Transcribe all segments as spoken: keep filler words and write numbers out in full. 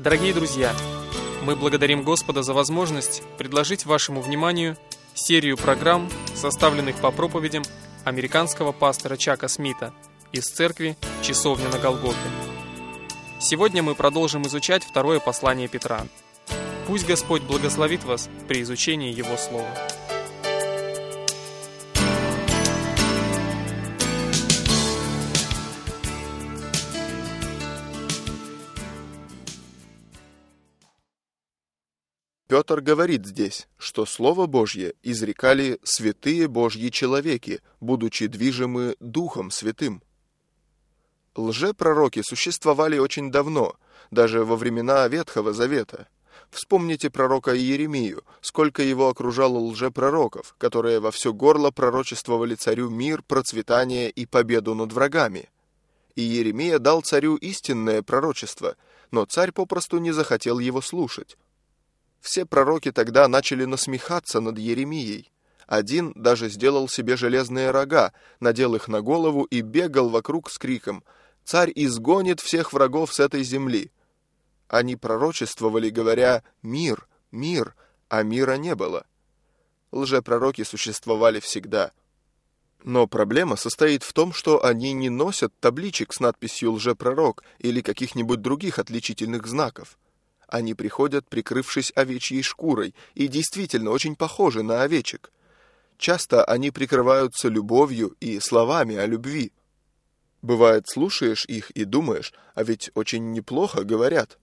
Дорогие друзья, мы благодарим Господа за возможность предложить вашему вниманию серию программ, составленных по проповедям американского пастора Чака Смита из церкви «Часовня на Голгофе». Сегодня мы продолжим изучать второе послание Петра. Пусть Господь благословит вас при изучении Его Слова. Петр говорит здесь, что Слово Божье изрекали святые Божьи человеки, будучи движимы Духом Святым. Лжепророки существовали очень давно, даже во времена Ветхого Завета. Вспомните пророка Иеремию, сколько его окружало лжепророков, которые во все горло пророчествовали царю мир, процветание и победу над врагами. И Иеремия дал царю истинное пророчество, но царь попросту не захотел его слушать. Все пророки тогда начали насмехаться над Иеремией. Один даже сделал себе железные рога, надел их на голову и бегал вокруг с криком: «Царь изгонит всех врагов с этой земли». Они пророчествовали, говоря: «Мир, мир», а мира не было. Лжепророки существовали всегда. Но проблема состоит в том, что они не носят табличек с надписью «Лжепророк» или каких-нибудь других отличительных знаков. Они приходят, прикрывшись овечьей шкурой, и действительно очень похожи на овечек. Часто они прикрываются любовью и словами о любви. Бывает, слушаешь их и думаешь, а ведь очень неплохо говорят.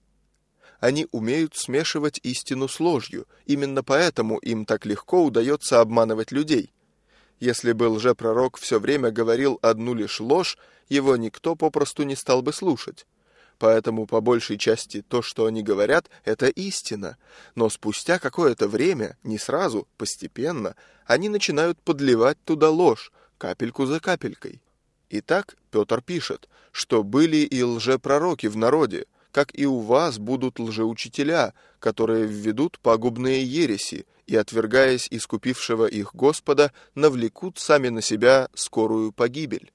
Они умеют смешивать истину с ложью, именно поэтому им так легко удается обманывать людей. Если бы лжепророк все время говорил одну лишь ложь, его никто попросту не стал бы слушать. Поэтому, по большей части, то, что они говорят, это истина. Но спустя какое-то время, не сразу, постепенно, они начинают подливать туда ложь, капельку за капелькой. Итак, Петр пишет, что были и лжепророки в народе, как и у вас будут лжеучителя, которые введут пагубные ереси и, отвергаясь искупившего их Господа, навлекут сами на себя скорую погибель.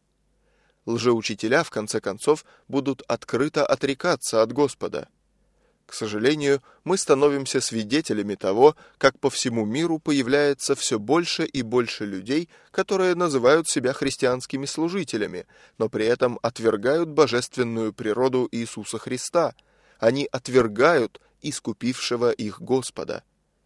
Лжеучителя, в конце концов, будут открыто отрекаться от Господа. К сожалению, мы становимся свидетелями того, как по всему миру появляется все больше и больше людей, которые называют себя христианскими служителями, но при этом отвергают божественную природу Иисуса Христа. Они отвергают искупившего их Господа.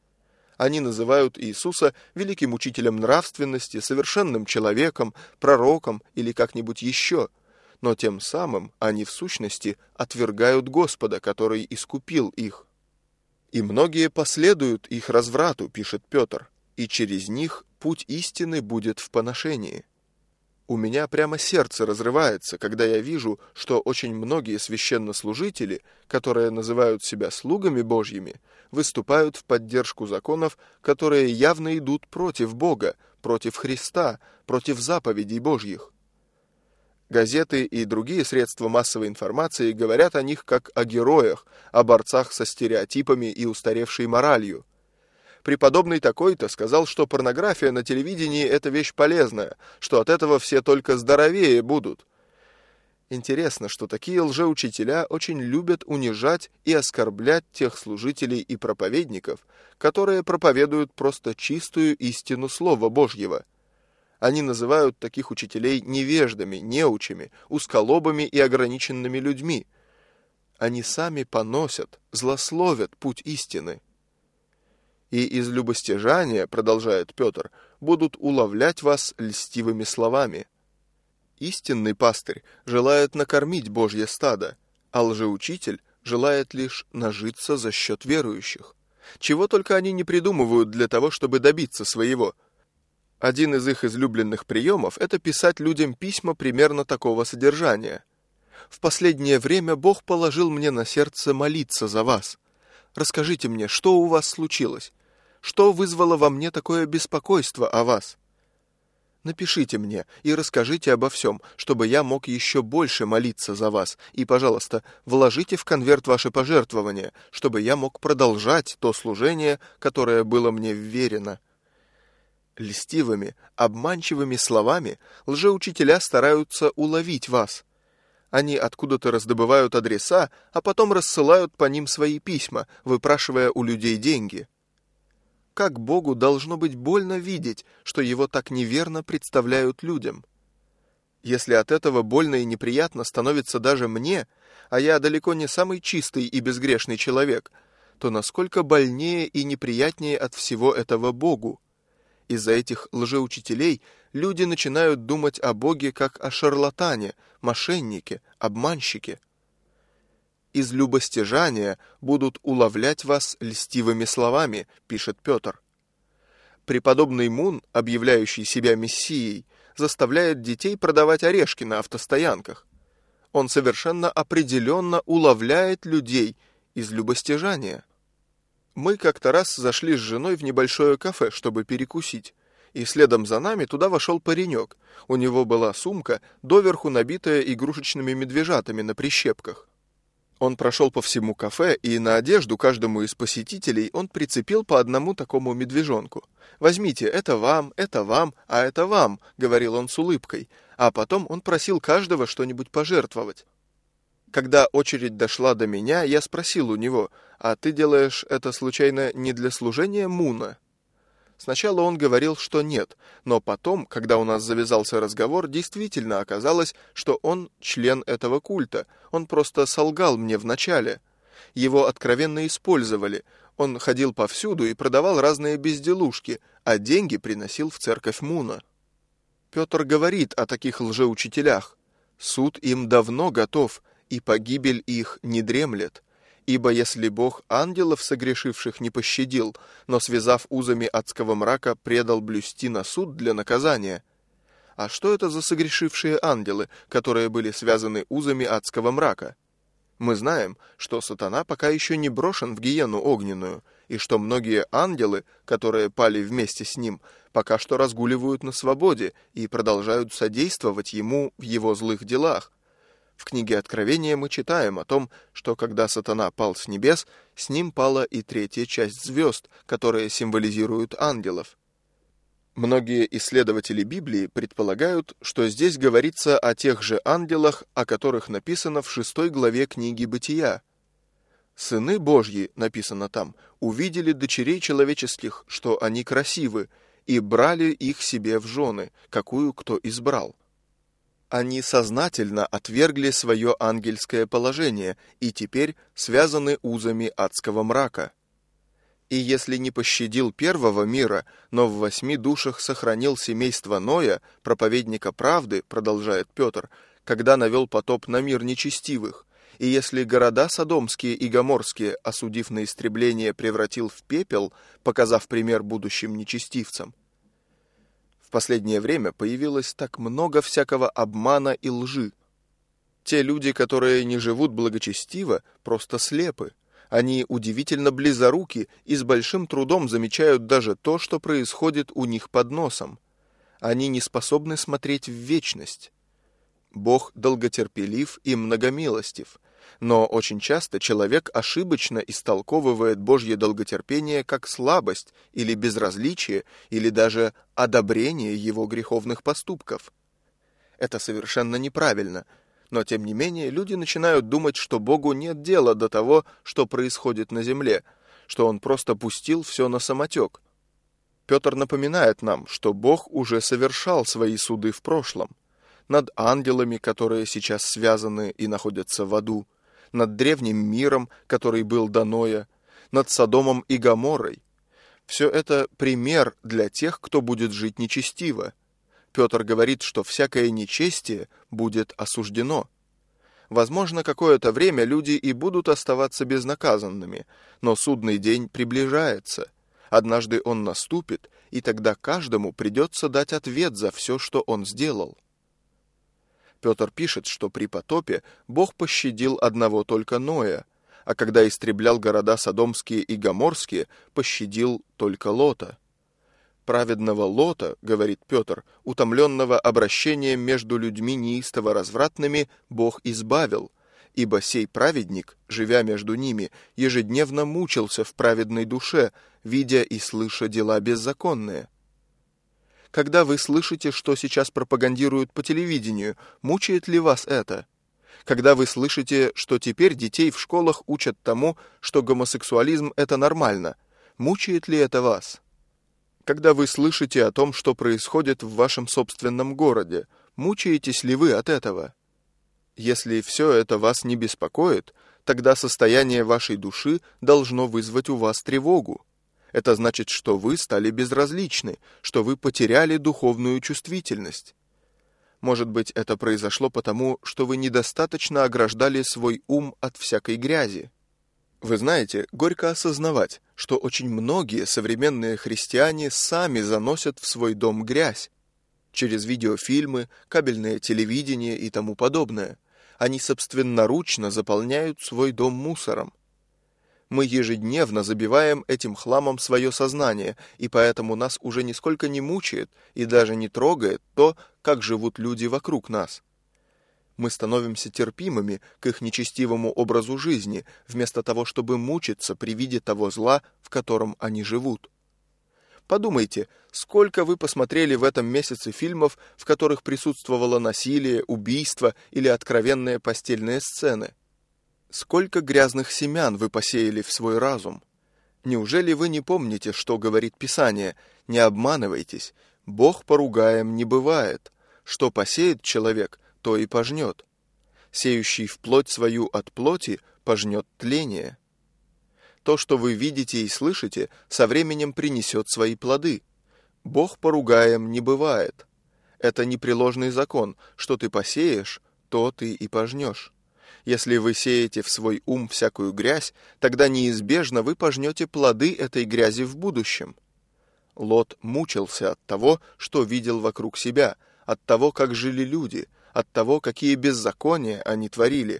Они называют Иисуса великим учителем нравственности, совершенным человеком, пророком или как-нибудь еще, но тем самым они в сущности отвергают Господа, который искупил их. И многие последуют их разврату, пишет Петр, и через них путь истины будет в поношении. У меня прямо сердце разрывается, когда я вижу, что очень многие священнослужители, которые называют себя слугами Божьими, выступают в поддержку законов, которые явно идут против Бога, против Христа, против заповедей Божьих. Газеты и другие средства массовой информации говорят о них как о героях, о борцах со стереотипами и устаревшей моралью. Преподобный такой-то сказал, что порнография на телевидении – это вещь полезная, что от этого все только здоровее будут. Интересно, что такие лжеучителя очень любят унижать и оскорблять тех служителей и проповедников, которые проповедуют просто чистую истину Слова Божьего. Они называют таких учителей невеждами, неучами, узколобыми и ограниченными людьми. Они сами поносят, злословят путь истины. И из любостяжания, продолжает Петр, будут уловлять вас льстивыми словами. Истинный пастырь желает накормить Божье стадо, а лжеучитель желает лишь нажиться за счет верующих. Чего только они не придумывают для того, чтобы добиться своего. Один из их излюбленных приемов – это писать людям письма примерно такого содержания. «В последнее время Бог положил мне на сердце молиться за вас. Расскажите мне, что у вас случилось? Что вызвало во мне такое беспокойство о вас? Напишите мне и расскажите обо всем, чтобы я мог еще больше молиться за вас, и, пожалуйста, вложите в конверт ваши пожертвования, чтобы я мог продолжать то служение, которое было мне вверено». Льстивыми, обманчивыми словами лжеучителя стараются уловить вас. Они откуда-то раздобывают адреса, а потом рассылают по ним свои письма, выпрашивая у людей деньги. Как Богу должно быть больно видеть, что его так неверно представляют людям? Если от этого больно и неприятно становится даже мне, а я далеко не самый чистый и безгрешный человек, то насколько больнее и неприятнее от всего этого Богу? Из-за этих лжеучителей люди начинают думать о Боге как о шарлатане, мошеннике, обманщике. «Из любостяжания будут уловлять вас льстивыми словами», пишет Петр. Преподобный Мун, объявляющий себя мессией, заставляет детей продавать орешки на автостоянках. Он совершенно определенно уловляет людей из любостяжания. Мы как-то раз зашли с женой в небольшое кафе, чтобы перекусить, и следом за нами туда вошел паренек. У него была сумка, доверху набитая игрушечными медвежатами на прищепках. Он прошел по всему кафе, и на одежду каждому из посетителей он прицепил по одному такому медвежонку. «Возьмите, это вам, это вам, а это вам», — говорил он с улыбкой, а потом он просил каждого что-нибудь пожертвовать. Когда очередь дошла до меня, я спросил у него: «А ты делаешь это случайно не для служения Муна?» Сначала он говорил, что нет, но потом, когда у нас завязался разговор, действительно оказалось, что он член этого культа. Он просто солгал мне вначале. Его откровенно использовали. Он ходил повсюду и продавал разные безделушки, а деньги приносил в церковь Муна. Петр говорит о таких лжеучителях: «Суд им давно готов, и погибель их не дремлет. Ибо если Бог ангелов согрешивших не пощадил, но, связав узами адского мрака, предал блюсти на суд для наказания». А что это за согрешившие ангелы, которые были связаны узами адского мрака? Мы знаем, что сатана пока еще не брошен в гиену огненную, и что многие ангелы, которые пали вместе с ним, пока что разгуливают на свободе и продолжают содействовать ему в его злых делах. В книге Откровения мы читаем о том, что когда сатана пал с небес, с ним пала и третья часть звезд, которые символизируют ангелов. Многие исследователи Библии предполагают, что здесь говорится о тех же ангелах, о которых написано в шестой главе книги Бытия. «Сыны Божьи», написано там, «увидели дочерей человеческих, что они красивы, и брали их себе в жены, какую кто избрал». Они сознательно отвергли свое ангельское положение и теперь связаны узами адского мрака. И если не пощадил первого мира, но в восьми душах сохранил семейство Ноя, проповедника правды, продолжает Петр, когда навел потоп на мир нечестивых, и если города содомские и гоморские, осудив на истребление, превратил в пепел, показав пример будущим нечестивцам. В последнее время появилось так много всякого обмана и лжи. Те люди, которые не живут благочестиво, просто слепы. Они удивительно близоруки и с большим трудом замечают даже то, что происходит у них под носом. Они не способны смотреть в вечность. Бог долготерпелив и многомилостив, но очень часто человек ошибочно истолковывает Божье долготерпение как слабость или безразличие, или даже одобрение его греховных поступков. Это совершенно неправильно, но тем не менее люди начинают думать, что Богу нет дела до того, что происходит на земле, что Он просто пустил все на самотек. Петр напоминает нам, что Бог уже совершал свои суды в прошлом. Над ангелами, которые сейчас связаны и находятся в аду, над древним миром, который был до Ноя, над Содомом и Гоморрой. Все это пример для тех, кто будет жить нечестиво. Петр говорит, что всякое нечестие будет осуждено. Возможно, какое-то время люди и будут оставаться безнаказанными, но судный день приближается. Однажды он наступит, и тогда каждому придется дать ответ за все, что он сделал. Петр пишет, что при потопе Бог пощадил одного только Ноя, а когда истреблял города содомские и гоморские, пощадил только Лота. Праведного Лота, говорит Петр, утомленного обращением между людьми неистово развратными, Бог избавил, ибо сей праведник, живя между ними, ежедневно мучился в праведной душе, видя и слыша дела беззаконные. Когда вы слышите, что сейчас пропагандируют по телевидению, мучает ли вас это? Когда вы слышите, что теперь детей в школах учат тому, что гомосексуализм – это нормально, мучает ли это вас? Когда вы слышите о том, что происходит в вашем собственном городе, мучаетесь ли вы от этого? Если все это вас не беспокоит, тогда состояние вашей души должно вызвать у вас тревогу. Это значит, что вы стали безразличны, что вы потеряли духовную чувствительность. Может быть, это произошло потому, что вы недостаточно ограждали свой ум от всякой грязи. Вы знаете, горько осознавать, что очень многие современные христиане сами заносят в свой дом грязь. Через видеофильмы, кабельное телевидение и тому подобное. Они собственноручно заполняют свой дом мусором. Мы ежедневно забиваем этим хламом свое сознание, и поэтому нас уже нисколько не мучает и даже не трогает то, как живут люди вокруг нас. Мы становимся терпимыми к их нечестивому образу жизни, вместо того, чтобы мучиться при виде того зла, в котором они живут. Подумайте, сколько вы посмотрели в этом месяце фильмов, в которых присутствовало насилие, убийство или откровенные постельные сцены? Сколько грязных семян вы посеяли в свой разум? Неужели вы не помните, что говорит Писание? Не обманывайтесь, Бог поругаем не бывает. Что посеет человек, то и пожнет. Сеющий в плоть свою от плоти пожнет тление. То, что вы видите и слышите, со временем принесет свои плоды. Бог поругаем не бывает. Это непреложный закон, что ты посеешь, то ты и пожнешь. Если вы сеете в свой ум всякую грязь, тогда неизбежно вы пожнете плоды этой грязи в будущем. Лот мучился от того, что видел вокруг себя, от того, как жили люди, от того, какие беззакония они творили.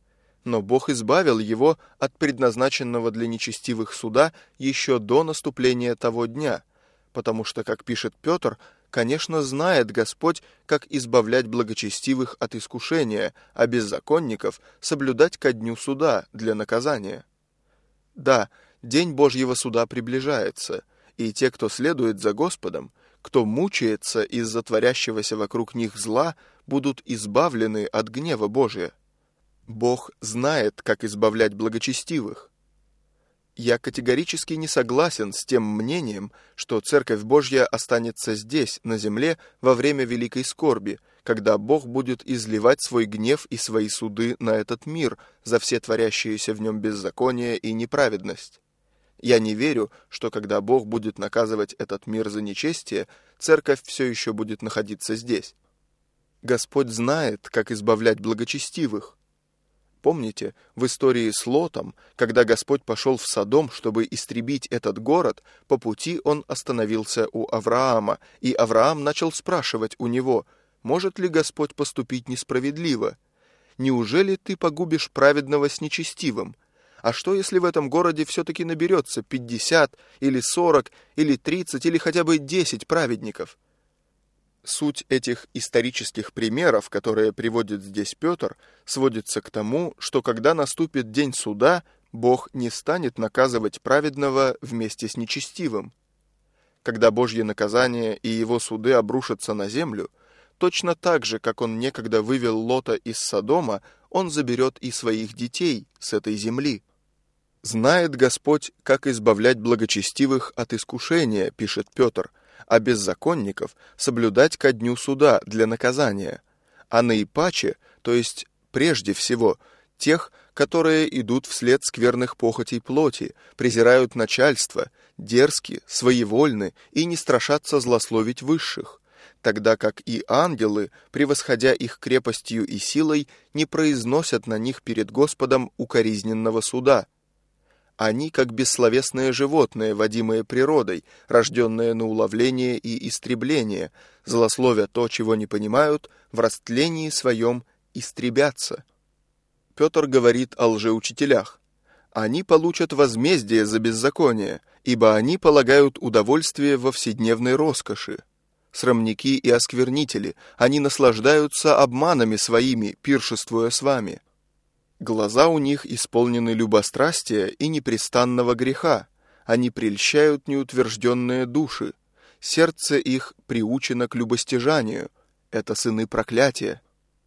Но Бог избавил его от предназначенного для нечестивых суда еще до наступления того дня, потому что, как пишет Петр, конечно, знает Господь, как избавлять благочестивых от искушения, а беззаконников соблюдать ко дню суда для наказания. Да, день Божьего суда приближается, и те, кто следует за Господом, кто мучается из-за творящегося вокруг них зла, будут избавлены от гнева Божия. Бог знает, как избавлять благочестивых. Я категорически не согласен с тем мнением, что Церковь Божья останется здесь, на земле, во время великой скорби, когда Бог будет изливать свой гнев и свои суды на этот мир за все творящиеся в нем беззаконие и неправедность. Я не верю, что когда Бог будет наказывать этот мир за нечестие, Церковь все еще будет находиться здесь. Господь знает, как избавлять благочестивых. Помните, в истории с Лотом, когда Господь пошел в Содом, чтобы истребить этот город, по пути он остановился у Авраама, и Авраам начал спрашивать у него, может ли Господь поступить несправедливо? Неужели ты погубишь праведного с нечестивым? А что, если в этом городе все-таки наберется пятьдесят, или сорок, или тридцать, или хотя бы десять праведников? Суть этих исторических примеров, которые приводит здесь Петр, сводится к тому, что когда наступит день суда, Бог не станет наказывать праведного вместе с нечестивым. Когда Божье наказание и его суды обрушатся на землю, точно так же, как он некогда вывел Лота из Содома, он заберет и своих детей с этой земли. «Знает Господь, как избавлять благочестивых от искушения», пишет Петр, а беззаконников соблюдать ко дню суда для наказания, а наипаче, то есть прежде всего, тех, которые идут вслед скверных похотей плоти, презирают начальство, дерзки, своевольны и не страшатся злословить высших, тогда как и ангелы, превосходя их крепостью и силой, не произносят на них перед Господом укоризненного суда. Они, как бессловесные животные, водимые природой, рожденные на уловление и истребление, злословя то, чего не понимают, в растлении своем истребятся. Петр говорит о лжеучителях. Они получат возмездие за беззаконие, ибо они полагают удовольствие во вседневной роскоши. Срамники и осквернители, они наслаждаются обманами своими, пиршествуя с вами. Глаза у них исполнены любострастия и непрестанного греха, они прельщают неутвержденные души, сердце их приучено к любостяжанию, это сыны проклятия.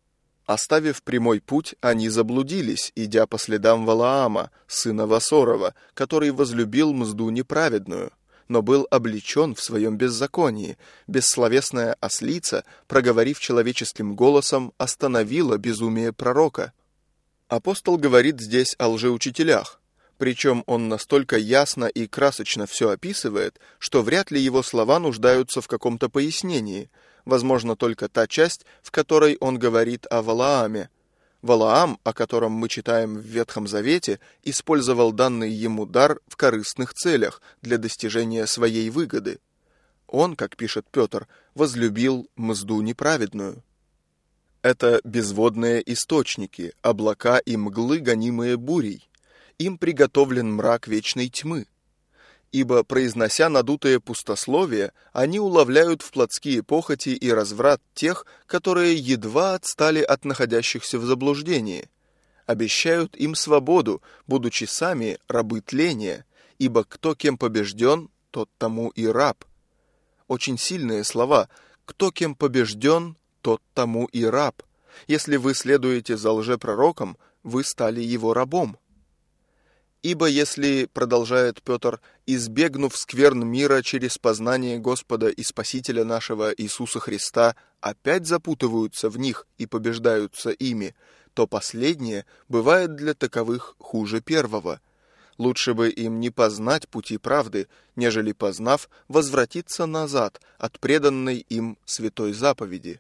Оставив прямой путь, они заблудились, идя по следам Валаама, сына Васорова, который возлюбил мзду неправедную, но был облечен в своем беззаконии. Бессловесная ослица, проговорив человеческим голосом, остановила безумие пророка. Апостол говорит здесь о лжеучителях, причем он настолько ясно и красочно все описывает, что вряд ли его слова нуждаются в каком-то пояснении, возможно, только та часть, в которой он говорит о Валааме. Валаам, о котором мы читаем в Ветхом Завете, использовал данный ему дар в корыстных целях для достижения своей выгоды. Он, как пишет Петр, возлюбил мзду неправедную. Это безводные источники, облака и мглы, гонимые бурей. Им приготовлен мрак вечной тьмы. Ибо, произнося надутые пустословия, они уловляют в плотские похоти и разврат тех, которые едва отстали от находящихся в заблуждении. Обещают им свободу, будучи сами рабы тления, ибо кто кем побежден, тот тому и раб. Очень сильные слова. Кто кем побежден, тот тому и раб. Если вы следуете за лжепророком, вы стали его рабом. Ибо если, продолжает Петр, избегнув скверн мира через познание Господа и Спасителя нашего Иисуса Христа, опять запутываются в них и побеждаются ими, то последнее бывает для таковых хуже первого. Лучше бы им не познать пути правды, нежели, познав, возвратиться назад от преданной им святой заповеди.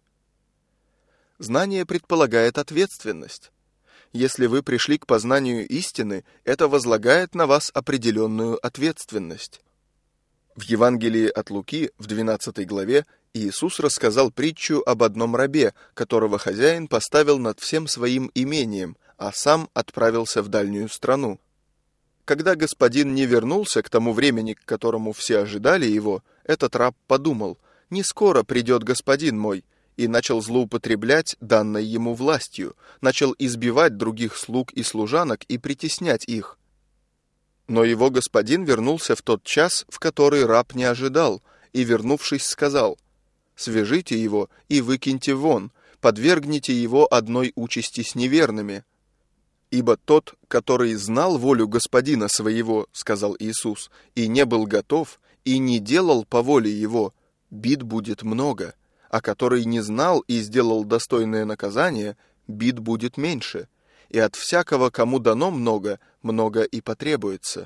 Знание предполагает ответственность. Если вы пришли к познанию истины, это возлагает на вас определенную ответственность. В Евангелии от Луки, в двенадцатой главе, Иисус рассказал притчу об одном рабе, которого хозяин поставил над всем своим имением, а сам отправился в дальнюю страну. Когда господин не вернулся к тому времени, к которому все ожидали его, этот раб подумал: «Не скоро придет господин мой», и начал злоупотреблять данной ему властью, начал избивать других слуг и служанок и притеснять их. Но его господин вернулся в тот час, в который раб не ожидал, и, вернувшись, сказал: «Свяжите его и выкиньте вон, подвергните его одной участи с неверными». «Ибо тот, который знал волю господина своего, — сказал Иисус, — и не был готов, и не делал по воле его, бит будет много, а который не знал и сделал достойное наказание, бит будет меньше, и от всякого, кому дано много, много и потребуется».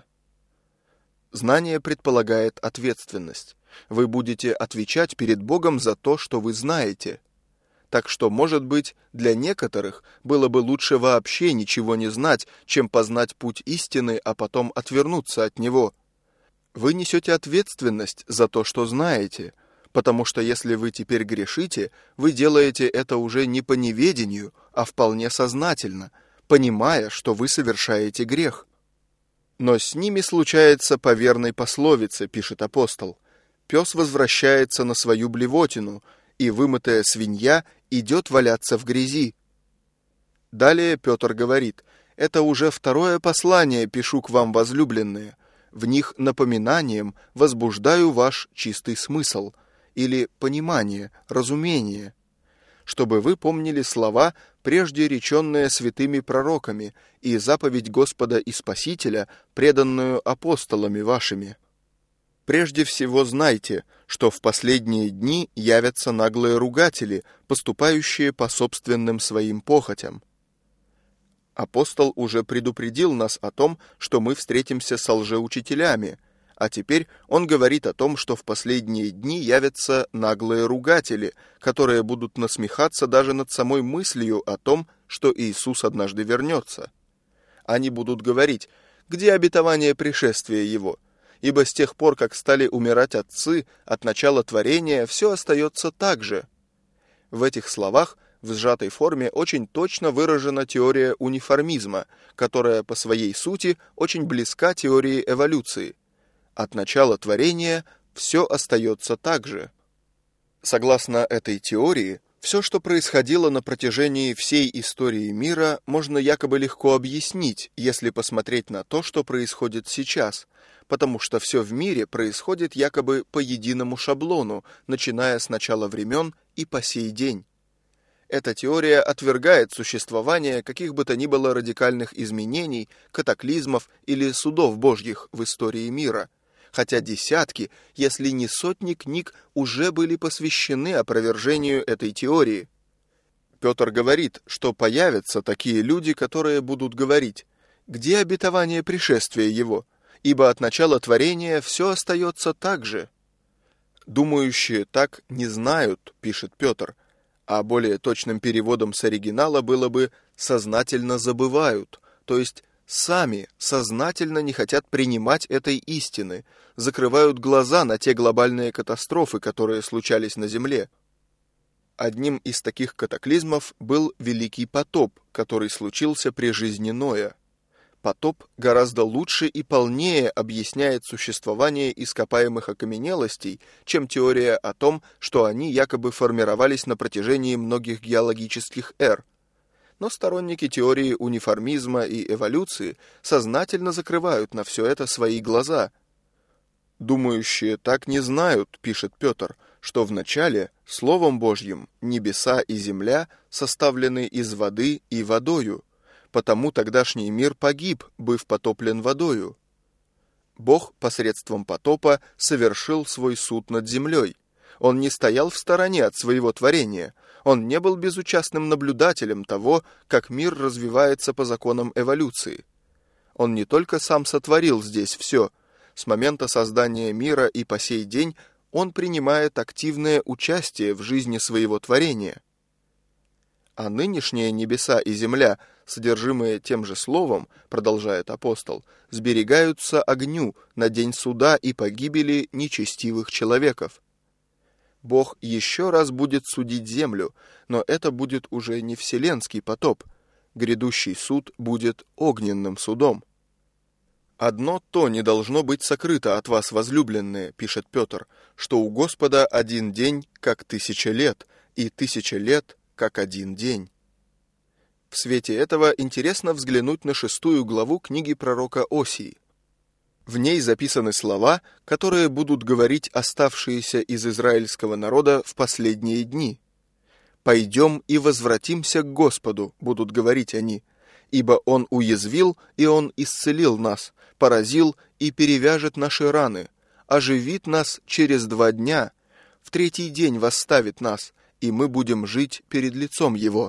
Знание предполагает ответственность. Вы будете отвечать перед Богом за то, что вы знаете. Так что, может быть, для некоторых было бы лучше вообще ничего не знать, чем познать путь истины, а потом отвернуться от него. Вы несете ответственность за то, что знаете, потому что если вы теперь грешите, вы делаете это уже не по неведению, а вполне сознательно, понимая, что вы совершаете грех. Но с ними случается по верной пословице, пишет апостол: «Пес возвращается на свою блевотину, и вымытая свинья идет валяться в грязи». Далее Петр говорит: «Это уже второе послание пишу к вам, возлюбленные. В них напоминанием возбуждаю ваш чистый смысл» или понимание, разумение, чтобы вы помнили слова, прежде реченные святыми пророками, и заповедь Господа и Спасителя, преданную апостолами вашими. Прежде всего знайте, что в последние дни явятся наглые ругатели, поступающие по собственным своим похотям. Апостол уже предупредил нас о том, что мы встретимся со лжеучителями, а теперь он говорит о том, что в последние дни явятся наглые ругатели, которые будут насмехаться даже над самой мыслью о том, что Иисус однажды вернется. Они будут говорить: «Где обетование пришествия Его? Ибо с тех пор, как стали умирать отцы, от начала творения все остается так же». В этих словах в сжатой форме очень точно выражена теория униформизма, которая по своей сути очень близка теории эволюции. От начала творения все остается так же. Согласно этой теории, все, что происходило на протяжении всей истории мира, можно якобы легко объяснить, если посмотреть на то, что происходит сейчас, потому что все в мире происходит якобы по единому шаблону, начиная с начала времен и по сей день. Эта теория отвергает существование каких бы то ни было радикальных изменений, катаклизмов или судов Божьих в истории мира, хотя десятки, если не сотни книг уже были посвящены опровержению этой теории. Петр говорит, что появятся такие люди, которые будут говорить: «Где обетование пришествия его? Ибо от начала творения все остается так же». «Думающие так не знают», — пишет Петр, а более точным переводом с оригинала было бы «сознательно забывают», то есть сами сознательно не хотят принимать этой истины, закрывают глаза на те глобальные катастрофы, которые случались на Земле. Одним из таких катаклизмов был Великий потоп, который случился при жизни Ноя. Потоп гораздо лучше и полнее объясняет существование ископаемых окаменелостей, чем теория о том, что они якобы формировались на протяжении многих геологических эр. Но сторонники теории униформизма и эволюции сознательно закрывают на все это свои глаза. «Думающие так не знают», — пишет Петр, что вначале Словом Божьим небеса и земля составлены из воды и водою, потому тогдашний мир погиб, быв потоплен водою. Бог посредством потопа совершил свой суд над землей. Он не стоял в стороне от своего творения, он не был безучастным наблюдателем того, как мир развивается по законам эволюции. Он не только сам сотворил здесь все, с момента создания мира и по сей день он принимает активное участие в жизни своего творения. А нынешние небеса и земля, содержимые тем же словом, продолжает апостол, сберегаются огню на день суда и погибели нечестивых человеков. Бог еще раз будет судить землю, но это будет уже не вселенский потоп. Грядущий суд будет огненным судом. «Одно то не должно быть сокрыто от вас, возлюбленные», — пишет Петр, «что у Господа один день, как тысяча лет, и тысяча лет, как один день». В свете этого интересно взглянуть на шестую главу книги пророка Осии. В ней записаны слова, которые будут говорить оставшиеся из израильского народа в последние дни. «Пойдем и возвратимся к Господу», — будут говорить они, «ибо Он уязвил, и Он исцелил нас, поразил и перевяжет наши раны, оживит нас через два дня, в третий день восставит нас, и мы будем жить перед лицом Его».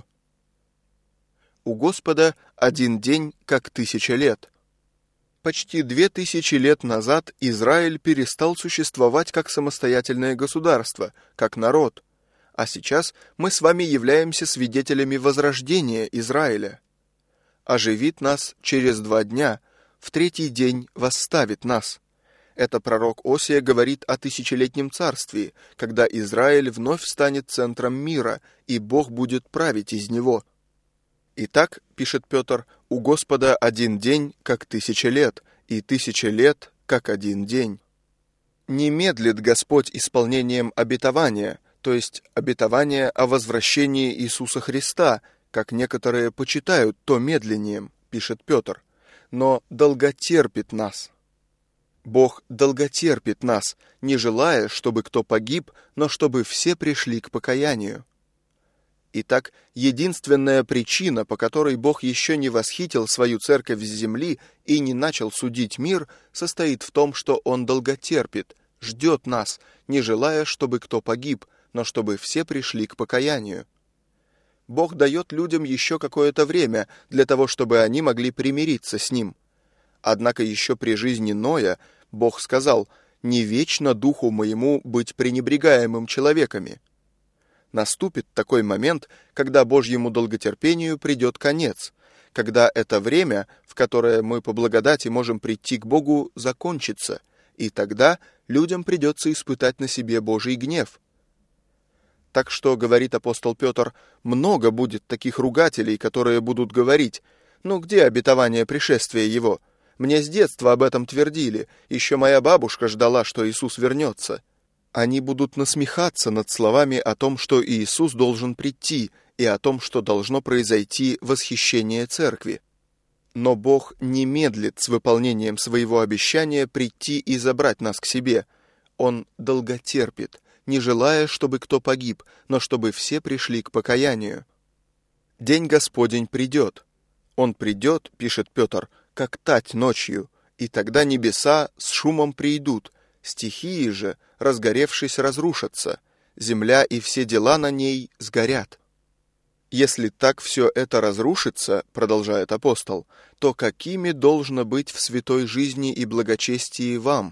У Господа один день, как тысяча лет. Почти две тысячи лет назад Израиль перестал существовать как самостоятельное государство, как народ, а сейчас мы с вами являемся свидетелями возрождения Израиля. «Оживит нас через два дня, в третий день восставит нас». Это пророк Осия говорит о тысячелетнем царстве, когда Израиль вновь станет центром мира, и Бог будет править из него. «Итак, — пишет Петр, — у Господа один день, как тысяча лет, и тысяча лет, как один день». Не медлит Господь исполнением обетования, то есть обетования о возвращении Иисуса Христа, как некоторые почитают то медлением, пишет Петр, но долготерпит нас. Бог долготерпит нас, не желая, чтобы кто погиб, но чтобы все пришли к покаянию. Итак, единственная причина, по которой Бог еще не восхитил свою церковь с земли и не начал судить мир, состоит в том, что Он долготерпит, ждет нас, не желая, чтобы кто погиб, но чтобы все пришли к покаянию. Бог дает людям еще какое-то время для того, чтобы они могли примириться с Ним. Однако еще при жизни Ноя Бог сказал: «Не вечно духу моему быть пренебрегаемым человеками». Наступит такой момент, когда Божьему долготерпению придет конец, когда это время, в которое мы по благодати можем прийти к Богу, закончится, и тогда людям придется испытать на себе Божий гнев. Так что, говорит апостол Петр, много будет таких ругателей, которые будут говорить: «Ну где обетование пришествия Его? Мне с детства об этом твердили, еще моя бабушка ждала, что Иисус вернется». Они будут насмехаться над словами о том, что Иисус должен прийти, и о том, что должно произойти восхищение церкви. Но Бог не медлит с выполнением своего обещания прийти и забрать нас к себе. Он долготерпит, не желая, чтобы кто погиб, но чтобы все пришли к покаянию. День Господень придет. Он придет, пишет Петр, как тать ночью, и тогда небеса с шумом придут, стихии же, разгоревшись, разрушатся, земля и все дела на ней сгорят. Если так все это разрушится, продолжает апостол, то какими должно быть в святой жизни и благочестии вам?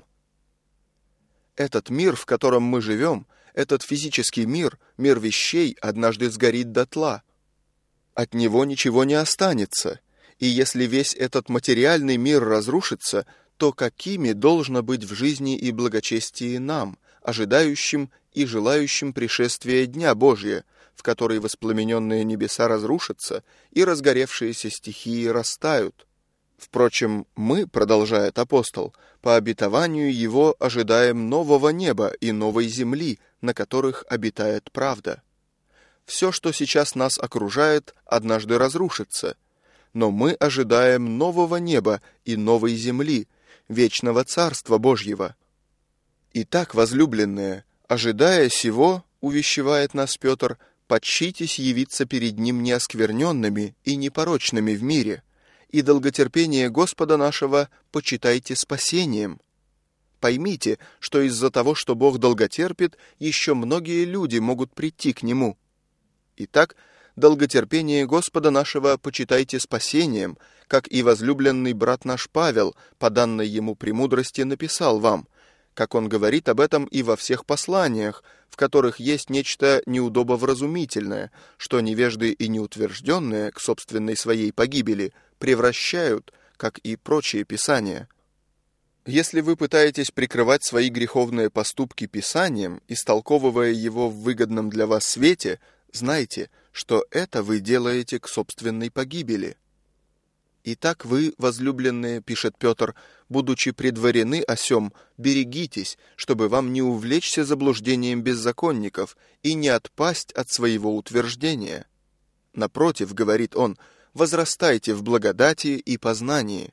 Этот мир, в котором мы живем, этот физический мир, мир вещей, однажды сгорит дотла. От него ничего не останется, и если весь этот материальный мир разрушится, то какими должно быть в жизни и благочестии нам, ожидающим и желающим пришествия Дня Божия, в который воспламененные небеса разрушатся и разгоревшиеся стихии растают? Впрочем, мы, продолжает апостол, по обетованию его ожидаем нового неба и новой земли, на которых обитает правда. Все, что сейчас нас окружает, однажды разрушится, но мы ожидаем нового неба и новой земли, вечного Царства Божьего. Итак, возлюбленные, ожидая сего, увещевает нас Петр, подчитесь явиться перед Ним неоскверненными и непорочными в мире, и долготерпение Господа нашего почитайте спасением. Поймите, что из-за того, что Бог долготерпит, еще многие люди могут прийти к Нему. Итак, долготерпение Господа нашего почитайте спасением, как и возлюбленный брат наш Павел, по данной ему премудрости, написал вам, как он говорит об этом и во всех посланиях, в которых есть нечто неудобовразумительное, что невежды и неутвержденные к собственной своей погибели превращают, как и прочие писания. Если вы пытаетесь прикрывать свои греховные поступки Писанием, истолковывая его в выгодном для вас свете, знайте, что это вы делаете к собственной погибели. Итак, вы, возлюбленные, пишет Петр, будучи предварены о сем, берегитесь, чтобы вам не увлечься заблуждением беззаконников и не отпасть от своего утверждения. Напротив, говорит он, возрастайте в благодати и познании.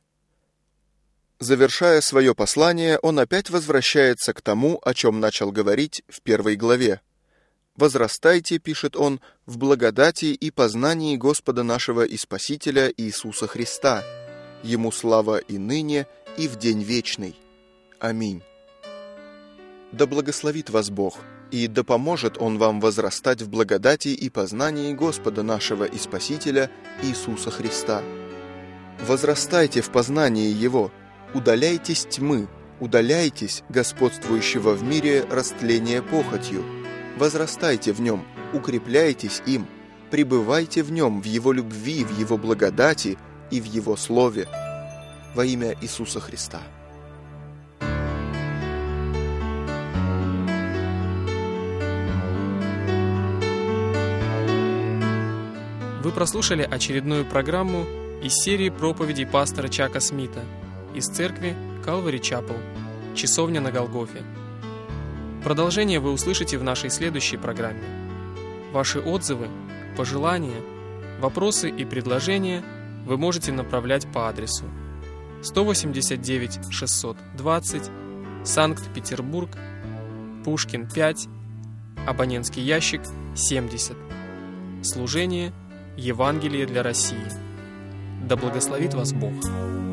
Завершая свое послание, он опять возвращается к тому, о чем начал говорить в первой главе. «Возрастайте, — пишет он, — в благодати и познании Господа нашего и Спасителя Иисуса Христа. Ему слава и ныне, и в день вечный. Аминь». Да благословит вас Бог, и да поможет Он вам возрастать в благодати и познании Господа нашего и Спасителя Иисуса Христа. Возрастайте в познании Его, удаляйтесь тьмы, удаляйтесь господствующего в мире растления похотью, возрастайте в нем, укрепляйтесь им, пребывайте в нем, в его любви, в его благодати и в его слове. Во имя Иисуса Христа. Вы прослушали очередную программу из серии проповедей пастора Чака Смита из церкви Calvary Chapel, Часовня на Голгофе. Продолжение вы услышите в нашей следующей программе. Ваши отзывы, пожелания, вопросы и предложения вы можете направлять по адресу сто восемьдесят девять шестьсот двадцать, Санкт-Петербург, Пушкин пять, абонентский ящик семьдесят. Служение Евангелие для России. Да благословит вас Бог!